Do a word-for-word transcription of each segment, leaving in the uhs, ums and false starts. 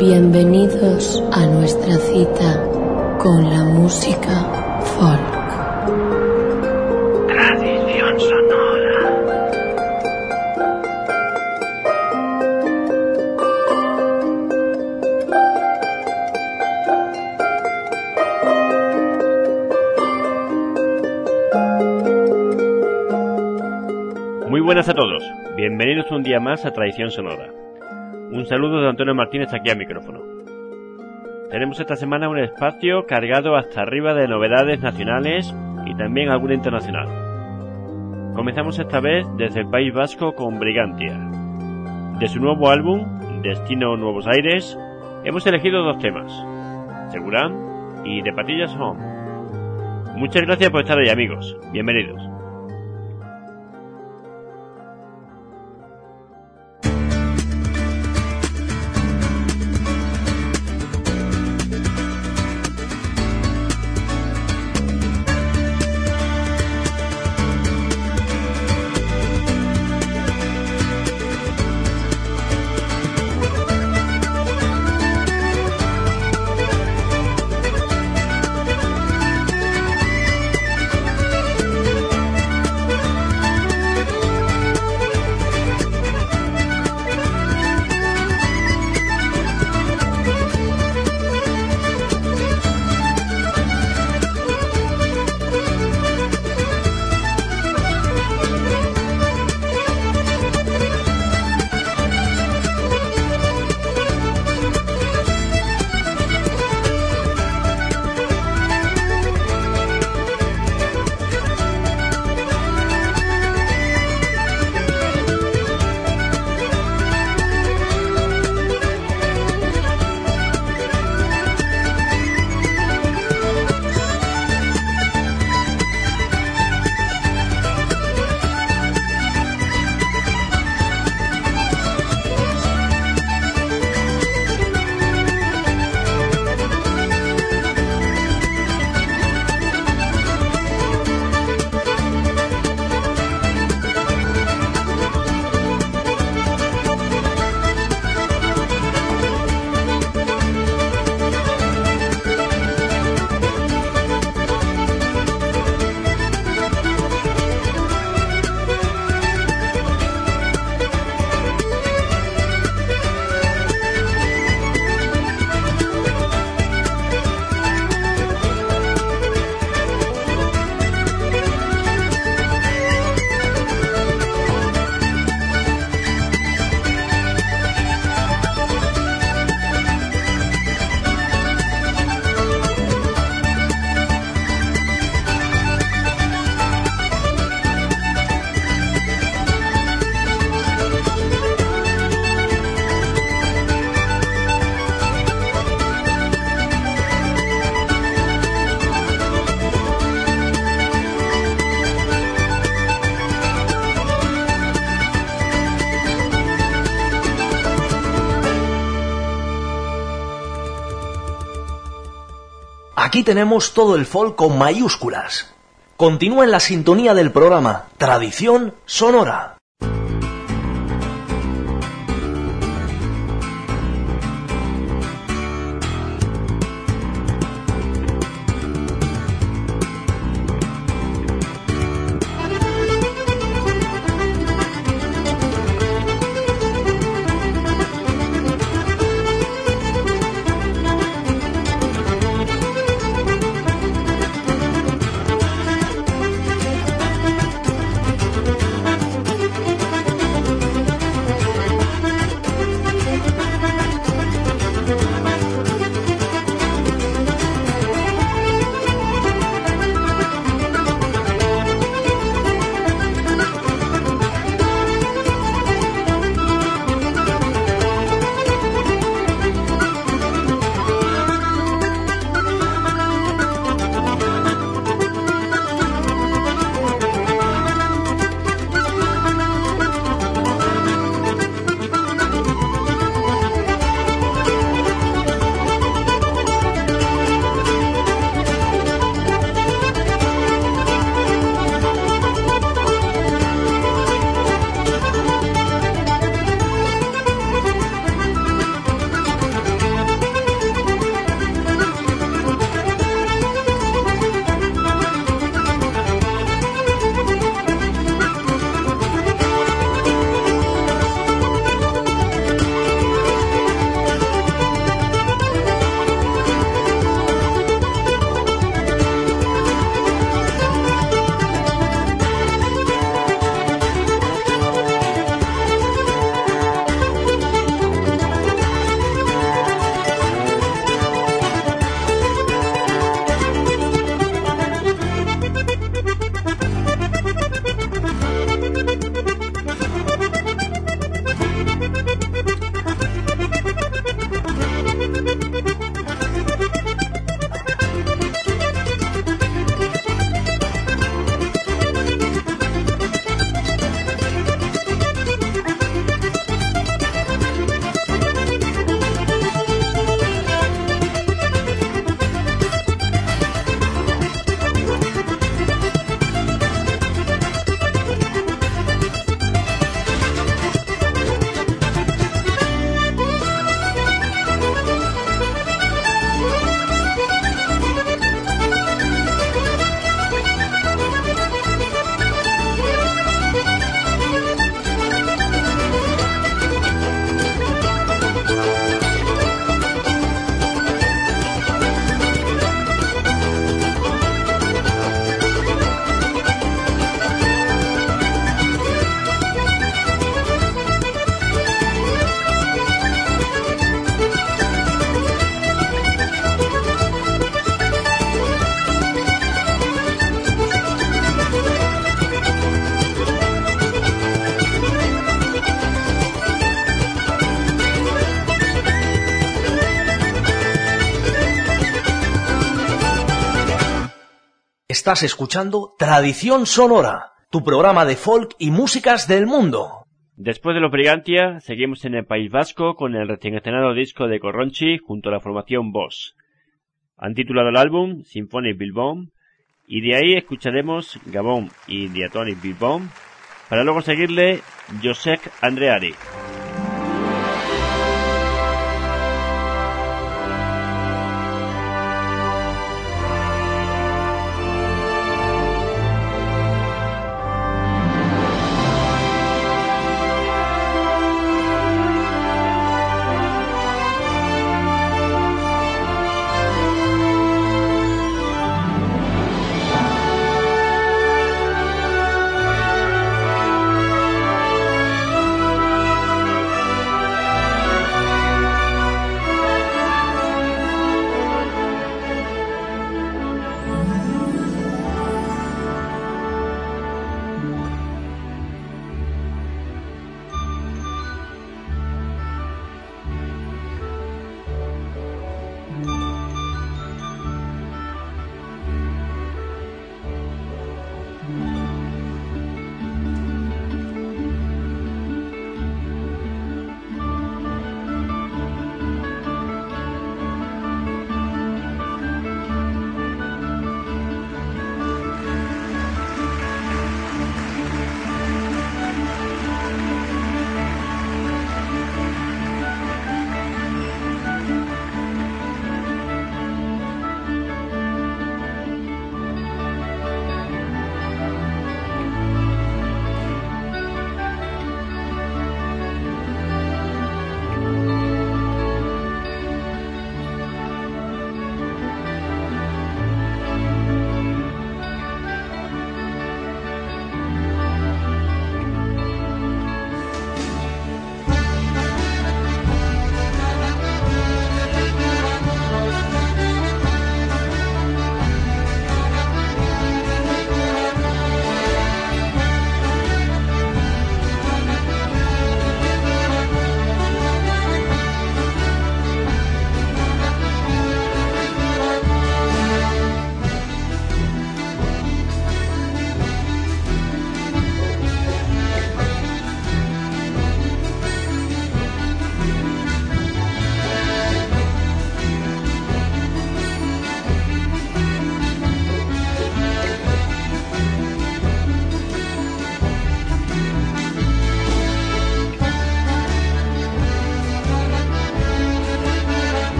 Bienvenidos a nuestra cita con la música folk. Tradición sonora. Muy buenas a todos, bienvenidos un día más a Tradición Sonora. Un saludo de Antonio Martínez aquí al micrófono. Tenemos esta semana un espacio cargado hasta arriba de novedades nacionales y también alguna internacional. Comenzamos esta vez desde el País Vasco con Brigantia. De su nuevo álbum, Destino Nuevos Aires, hemos elegido dos temas, Segurán y De Patillas Home. Muchas gracias por estar ahí, amigos. Bienvenidos. Aquí tenemos todo el folk con mayúsculas. Continúa en la sintonía del programa Tradición Sonora. Estás escuchando Tradición Sonora, tu programa de folk y músicas del mundo. Después de los Brigantia, seguimos en el País Vasco con el recién estrenado disco de Corronchi junto a la formación Boss. Han titulado el álbum Symphonic Bilbao, y de ahí escucharemos Gabón y Diatonic Bilbao, para luego seguirle Josek Andreari.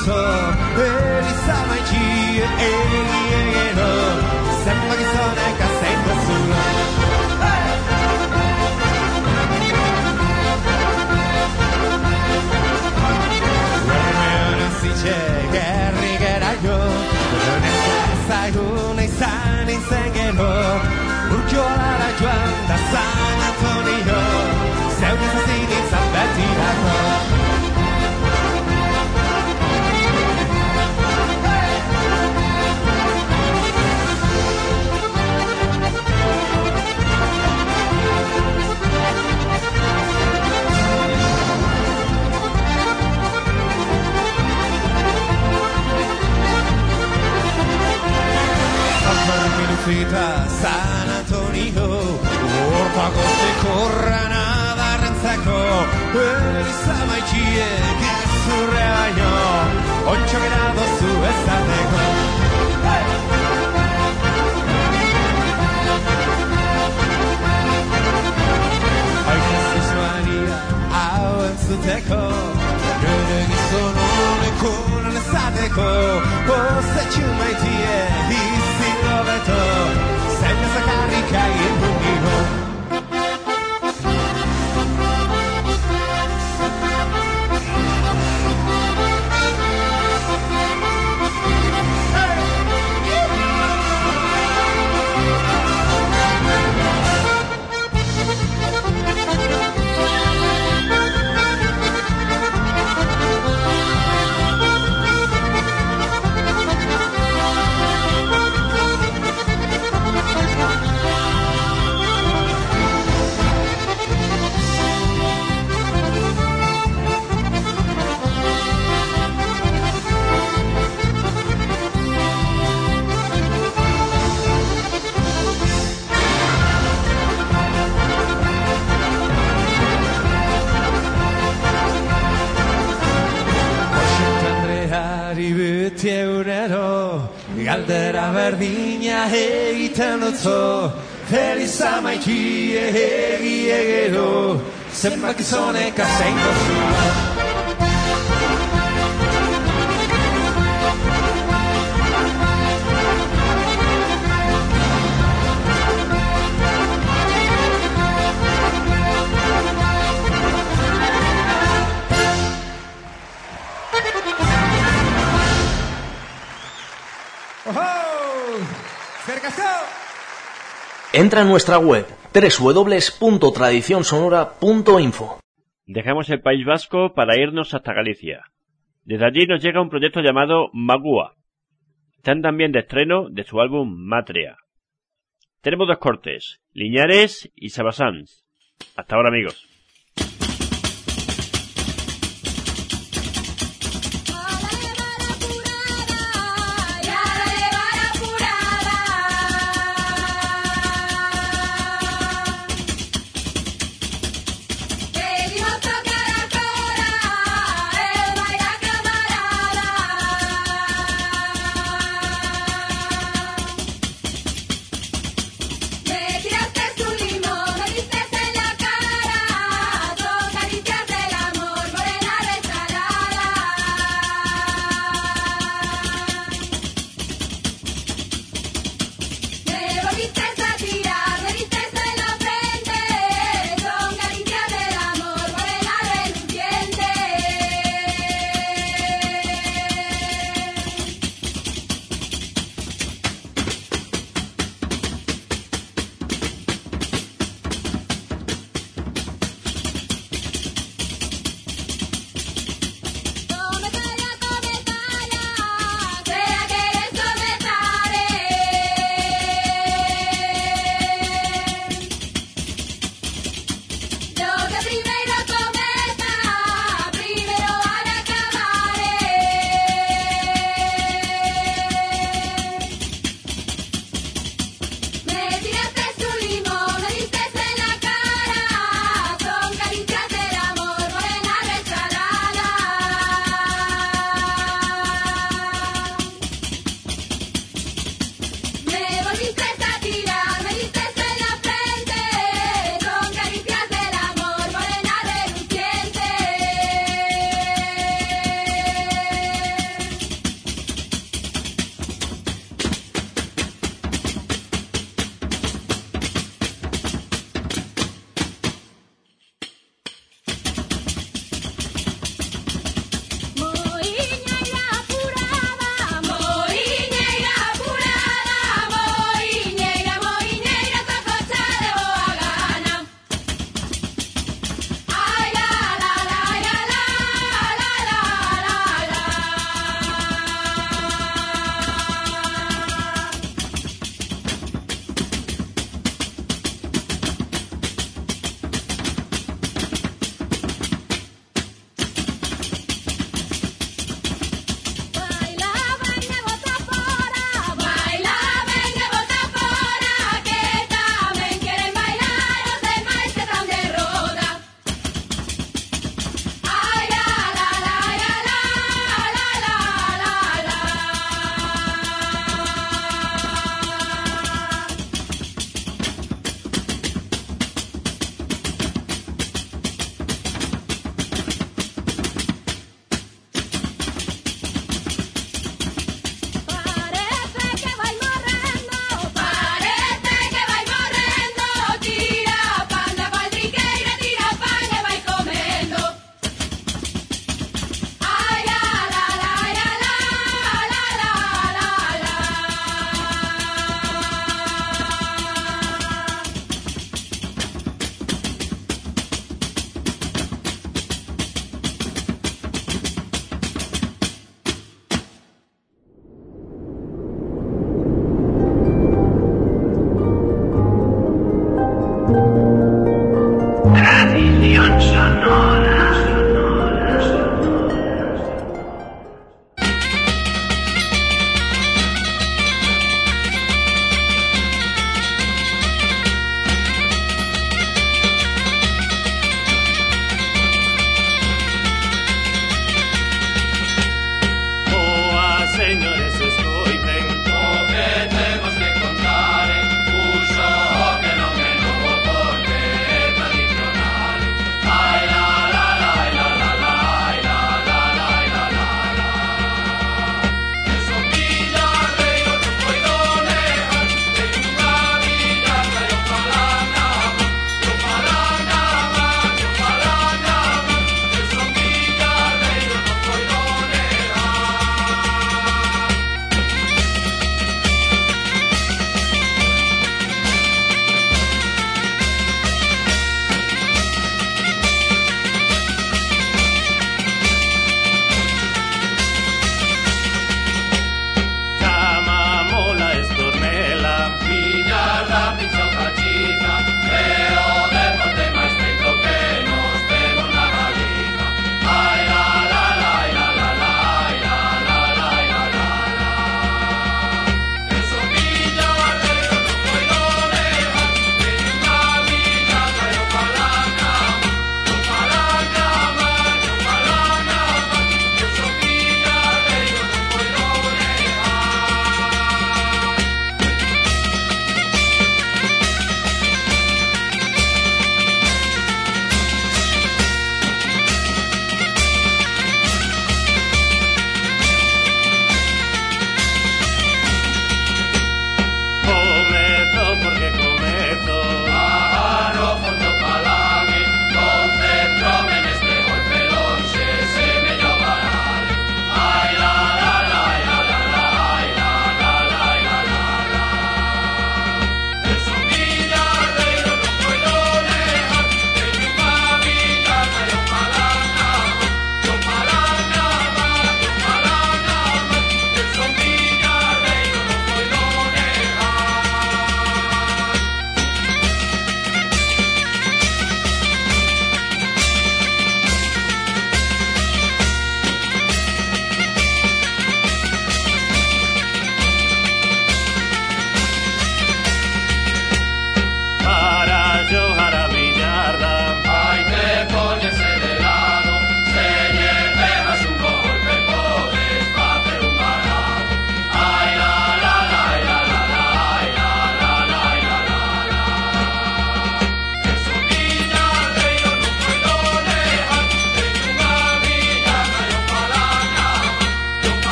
とエリサマイチエギエゲのせんまぎそうなかせんだするGuerriguerayo, Nessa Sayuna y San Insengeno, Urquiola la Juanda, San Antonio, Seudis Asini, San Bertinato. San Antonio, Orpagos de Corranada, Renzaco, Elisa Maichie, que es su rebaño, ocho grados su estateco. Ay, Jesús María, agua en su teco, yo le sono le con el estateco, o se chumaitie, y senza carica il pugno Galdera berdina egiten dutzo Elisa Maichi egi egero Zenbak izonek azein dozua Entra en nuestra web doble u doble u doble u punto tradición sonora punto info. Dejamos el País Vasco para irnos hasta Galicia. Desde allí nos llega un proyecto llamado Magua. Están también de estreno de su álbum Matria. Tenemos dos cortes, Liñares y Sabasans. Hasta ahora, amigos. Me tiraste su limón, me diste en la cara.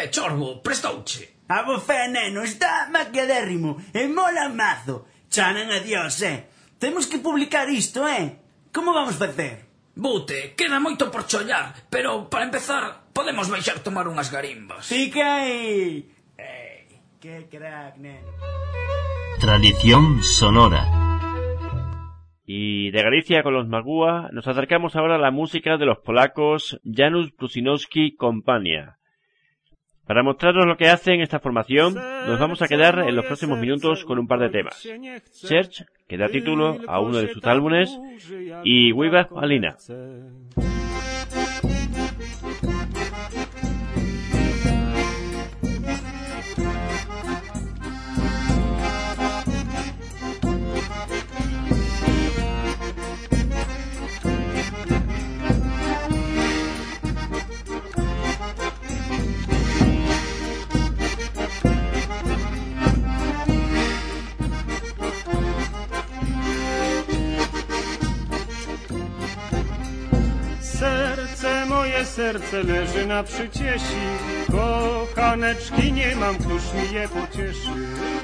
Chorbo, prestouche. A bofé, neno, está maquedérrimo e mola mazo. Chanan a Dios, eh. Temos que publicar isto, eh. Como vamos facer? Bute, queda moito por chollar, pero para empezar podemos baixar tomar unhas garimbas. Fica aí. Ei, que crack, neno. Tradición sonora. Y de Galicia con los Magua nos acercamos ahora a la música de los polacos Janusz Brusinowski Kompania. Para mostraros lo que hacen esta formación, nos vamos a quedar en los próximos minutos con un par de temas. Search, que da título a uno de sus álbumes, y Wiwa Alina. Serce moje, serce leży na przyciesi, kochaneczki nie mam, któż mi je pocieszy.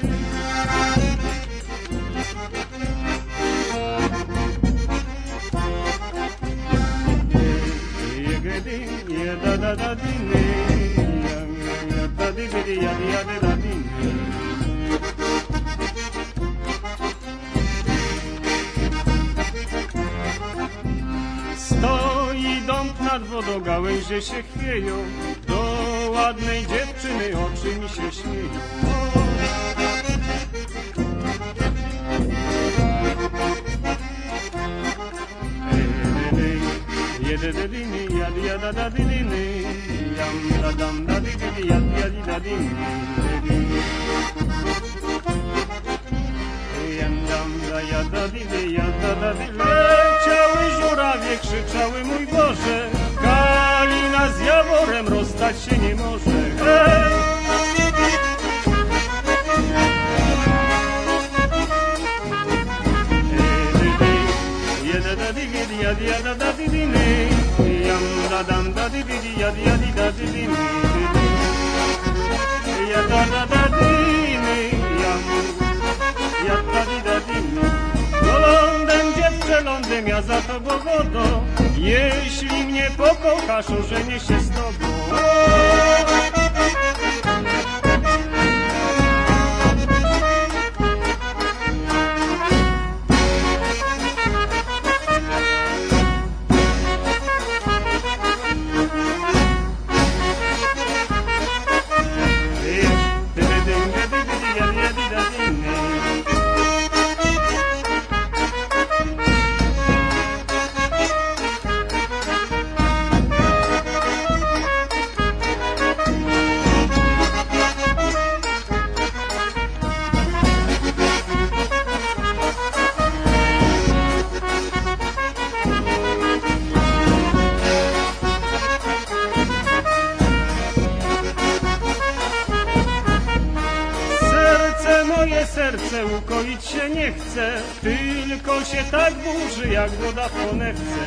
Stoi dąb nad wodą, gałęzie się chwieją, do ładnej dziewczyny oczy mi się śmieją. Jedededini, jad jadadadidini, jam dadam dadididi, jad jadidadini. Leciały żurawie, krzyczały mój Boże, Kalina z Jaworem rozstać się nie może. Hej! Lądem, dziewczę, lądem, ja za tobą wodą. Jeśli mnie pokochasz, ożenię się z tobą. Serce ukoić się nie chce, tylko się tak burzy, jak woda w konewce.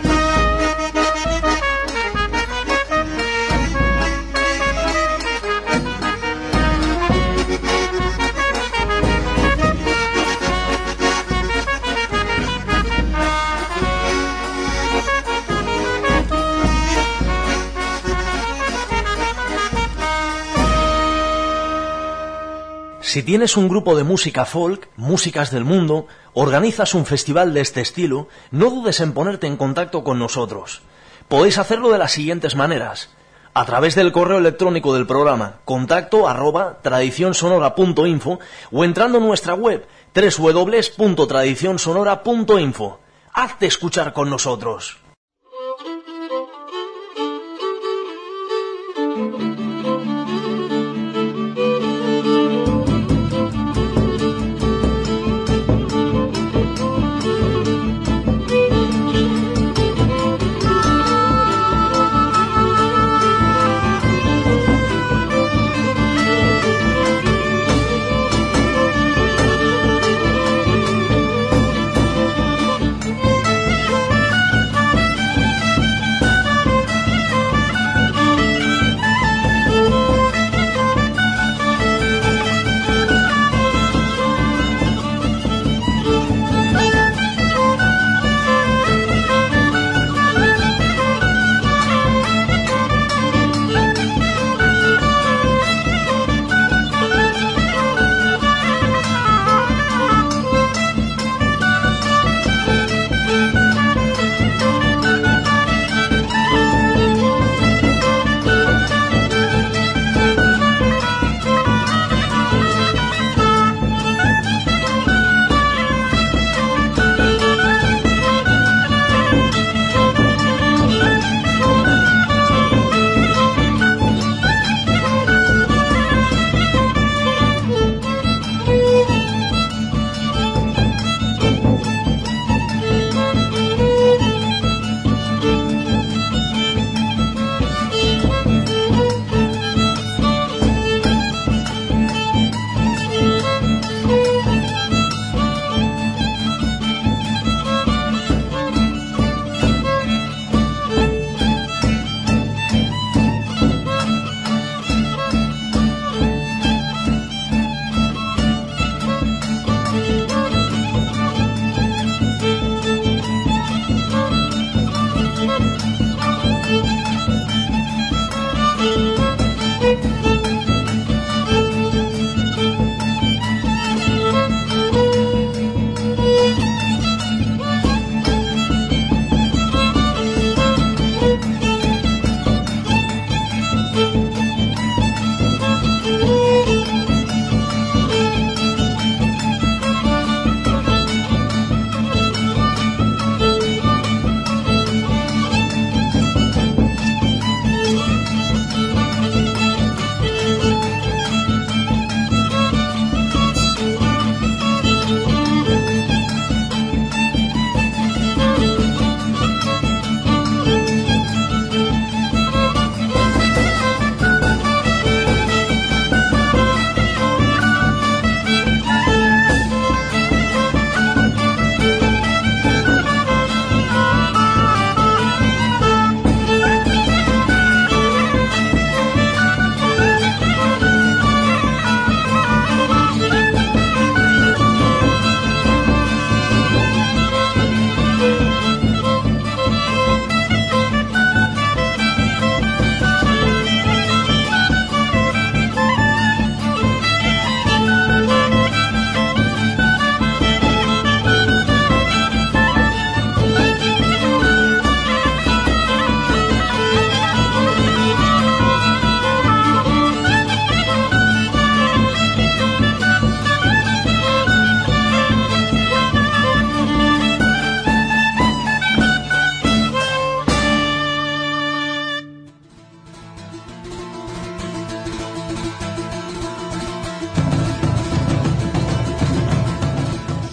Si tienes un grupo de música folk, músicas del mundo, organizas un festival de este estilo, no dudes en ponerte en contacto con nosotros. Podéis hacerlo de las siguientes maneras: a través del correo electrónico del programa, contacto arroba tradicionsonora punto info, o entrando en nuestra web doble u doble u doble u punto tradicionsonora punto info. Hazte escuchar con nosotros.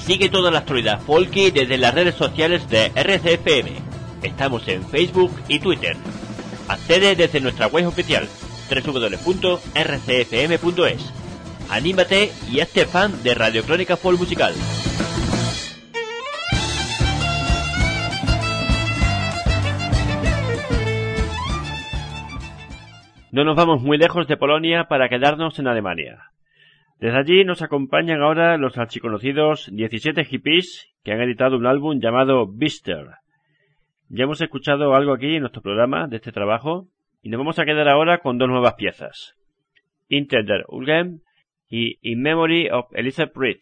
Sigue toda la actualidad folky desde las redes sociales de R C F M. Estamos en Facebook y Twitter. Accede desde nuestra web oficial doble u doble u doble u punto r c f m punto es. Anímate y hazte fan de Radio Crónica Folk Musical. No nos vamos muy lejos de Polonia para quedarnos en Alemania. Desde allí nos acompañan ahora los archiconocidos diecisiete hippies que han editado un álbum llamado Bister. Ya hemos escuchado algo aquí en nuestro programa de este trabajo y nos vamos a quedar ahora con dos nuevas piezas, Inter der Ulgem y In Memory of Elizabeth Reed.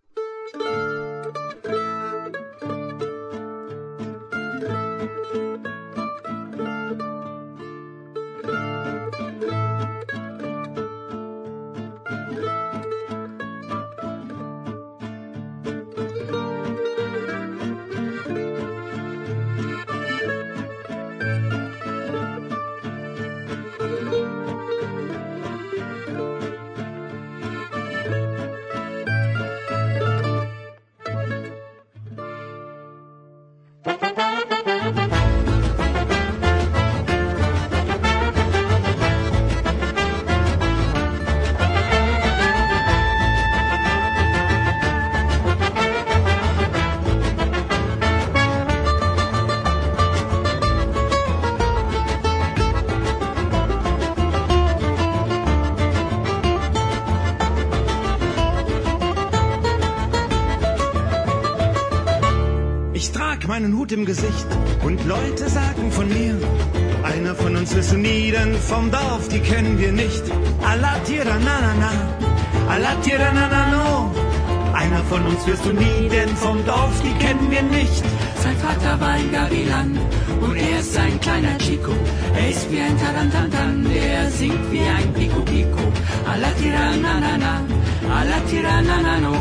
Meinen Hut im Gesicht und Leute sagen von mir, einer von uns wirst du nie, denn vom Dorf, die kennen wir nicht. Alatira na na na, Alatira na na no. Einer von uns wirst du nie, denn vom Dorf, die kennen wir nicht. Sein Vater war ein Gavilan und er ist ein kleiner Chico. Er ist wie ein Tarantantan, der singt wie ein Pico Pico. Alatira na na na, Alatira na na no.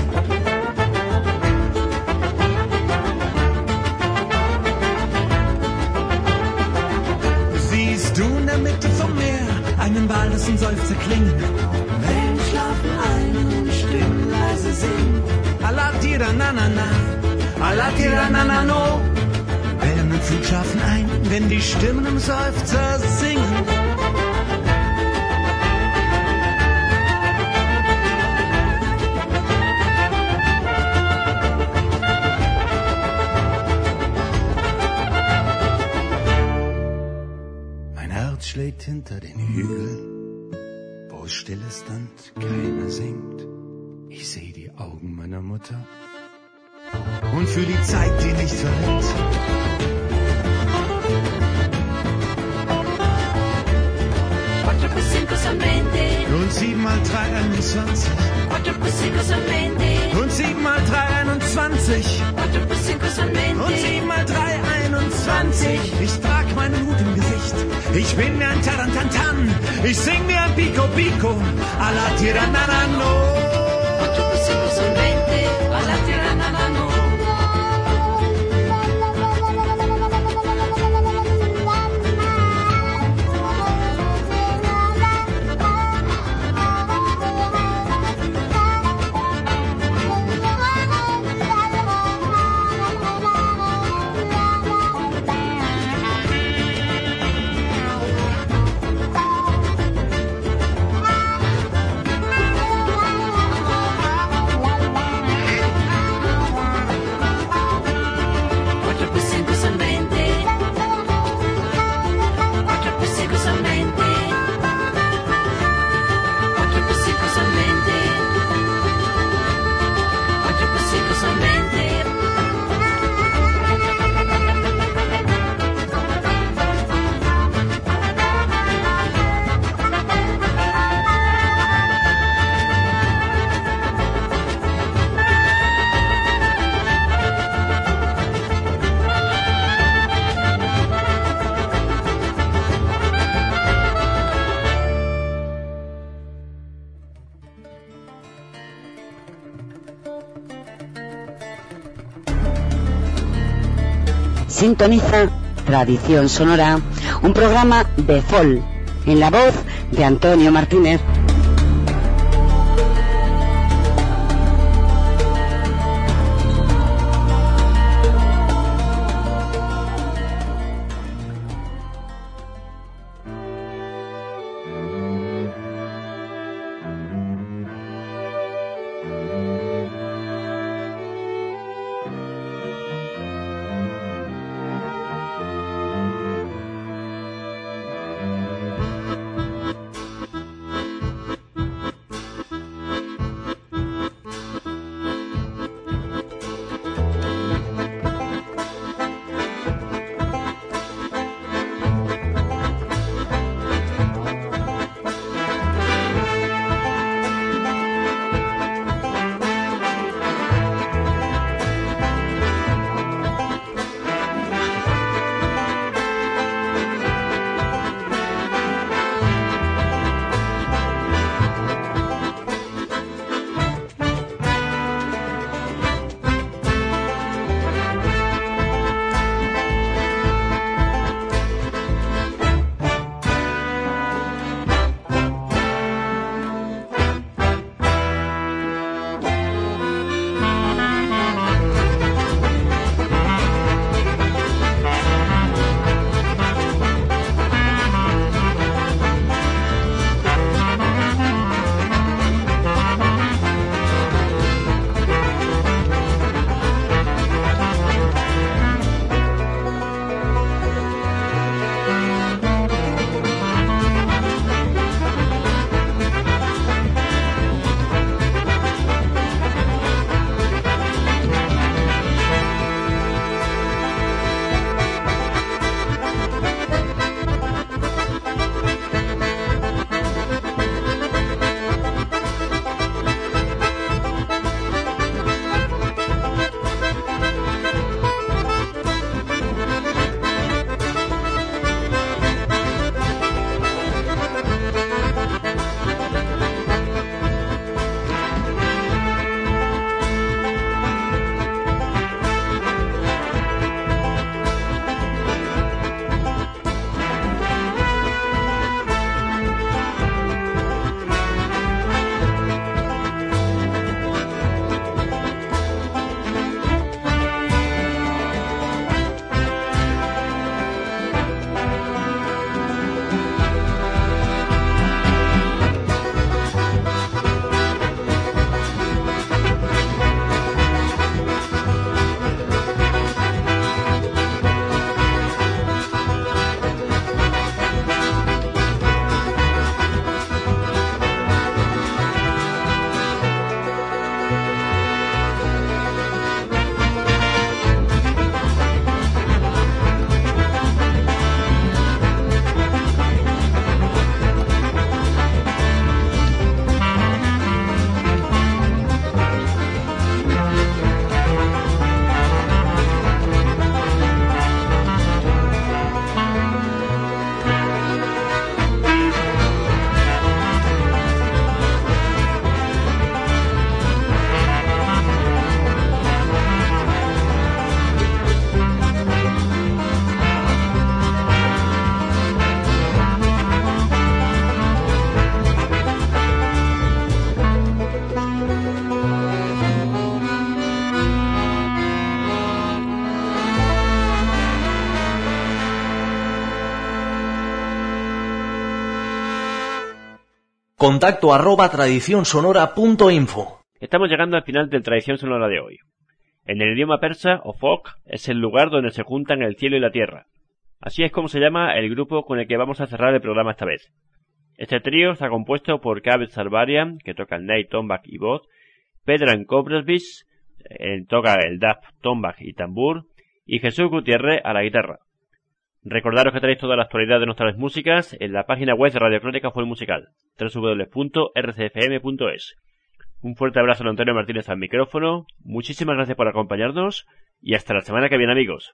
Siehst du in der Mitte vom Meer einen Wal, dessen Seufzer klingen? Wellen schlafen ein und Stimmen leise singen. Alatira na na na, Alatira na na no. Wellen und Flut schlafen ein, wenn die Stimmen im Seufzer singen. Schlägt hinter den Hügeln, wo es still ist und keiner singt. Ich seh die Augen meiner Mutter und fühl die Zeit, die nicht verrinnt. Und sieben mal drei einundzwanzig. Und sieben mal drei einundzwanzig. Und sieben mal drei einundzwanzig. Ich trag meinen Hut im Gesicht. Ich bin wie ein Tarantantan. Ich sing wie ein Pico Pico. Alla Tirananano. Alla Tirananano. Sintoniza Tradición Sonora, un programa de folk, en la voz de Antonio Martínez. Contacto arroba tradicionsonora.info. Estamos llegando al final del Tradición Sonora de hoy. En el idioma persa, Ofok es el lugar donde se juntan el cielo y la tierra. Así es como se llama el grupo con el que vamos a cerrar el programa esta vez. Este trío está compuesto por Kaveh Sarbarian, que toca el ney, tombak y voz, Pedran Kobrasvis, que toca el daf, tombak y tambur, y Jesús Gutiérrez a la guitarra. Recordaros que tenéis toda la actualidad de nuestras músicas en la página web de Radio Crónica Folk Musical, doble u doble u doble u punto r c f m punto es. Un fuerte abrazo a Antonio Martínez al micrófono, muchísimas gracias por acompañarnos y hasta la semana que viene, amigos.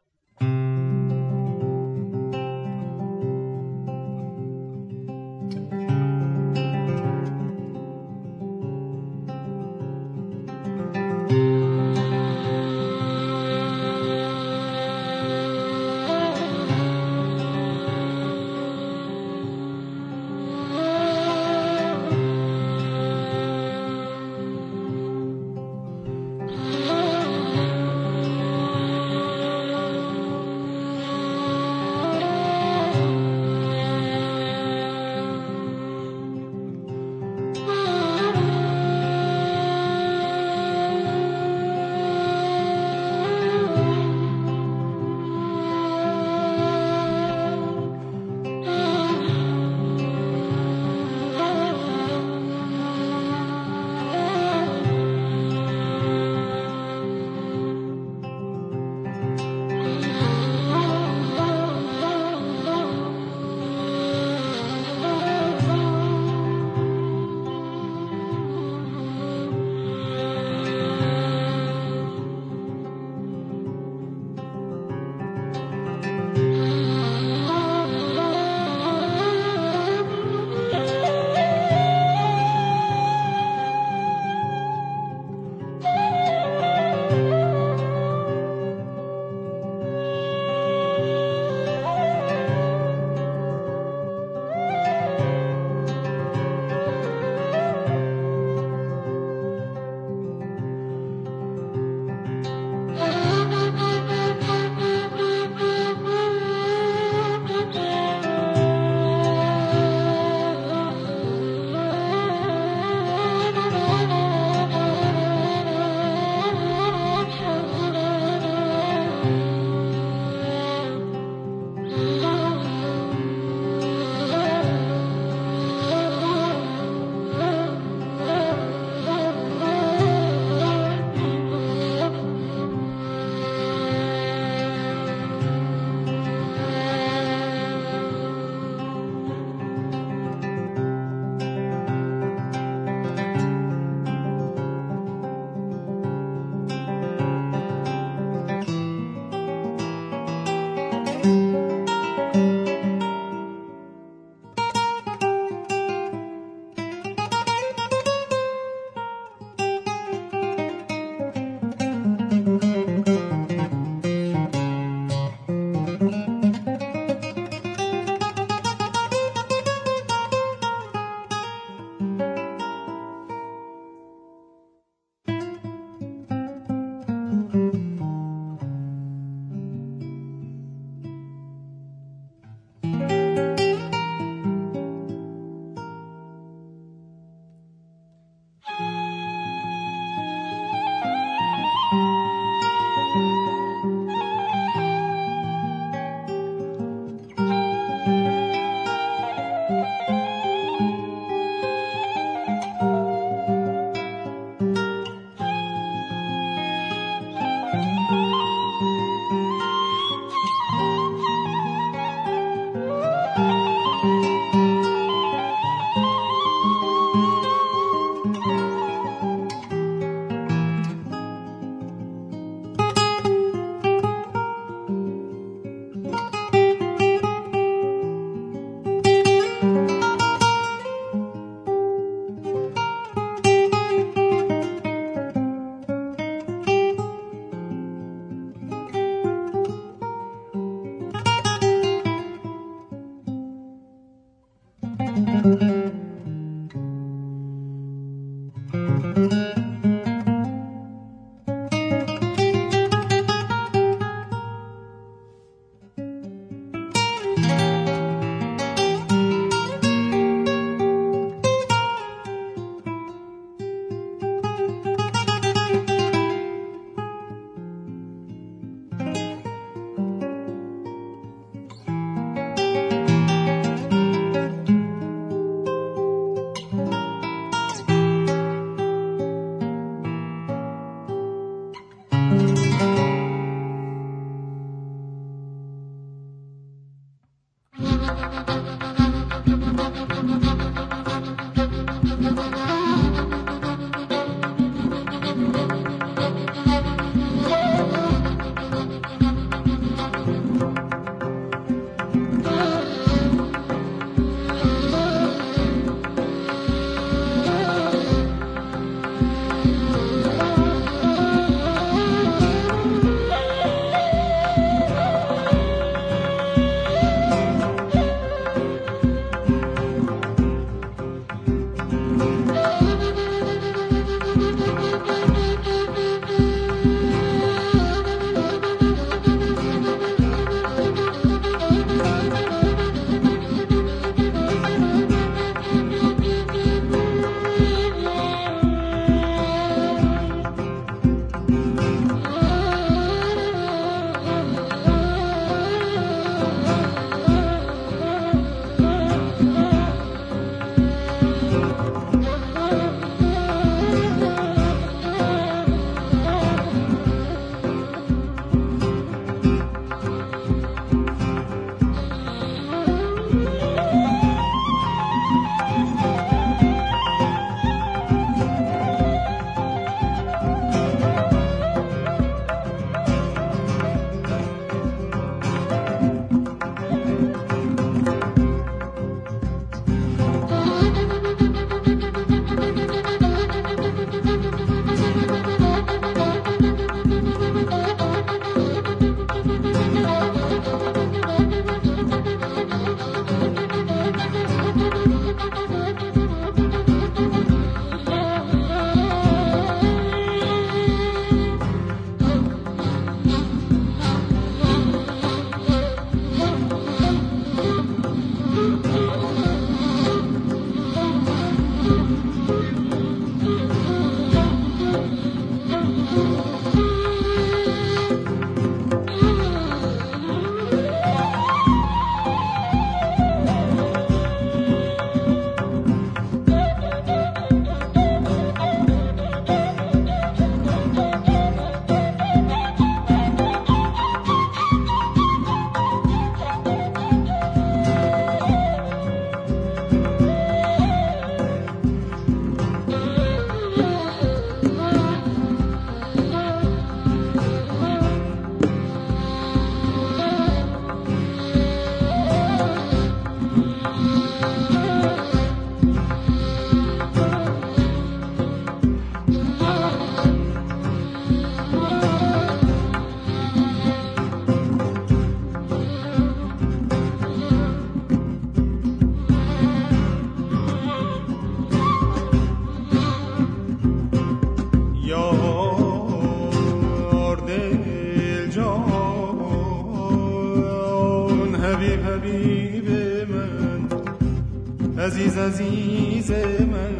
عزیز عزیز من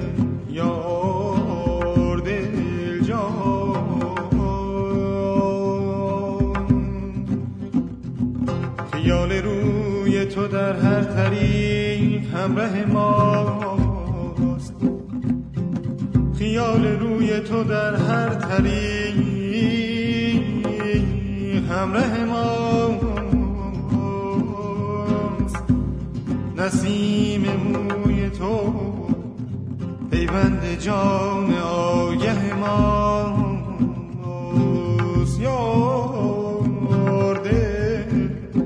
یار دل جان، خیال روی تو در هر طریق همراه ماست، خیال روی تو در هر طریق همراه ماست، نسیم موی تو پیوند جان آگه ماست، یار دل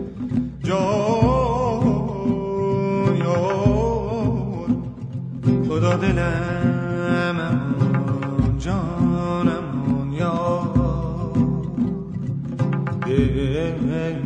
جان، یار خدا دلم امان جانم یار دل.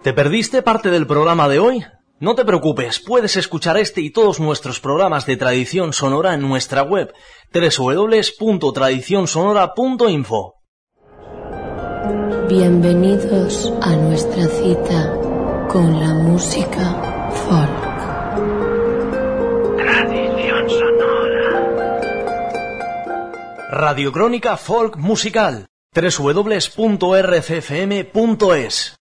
¿Te perdiste parte del programa de hoy? No te preocupes, puedes escuchar este y todos nuestros programas de Tradición Sonora en nuestra web doble u doble u doble u punto tradición sonora punto info. Bienvenidos a nuestra cita con la música folk. Tradición sonora. Radiocrónica Folk Musical. doble u doble u doble u punto r c f m punto es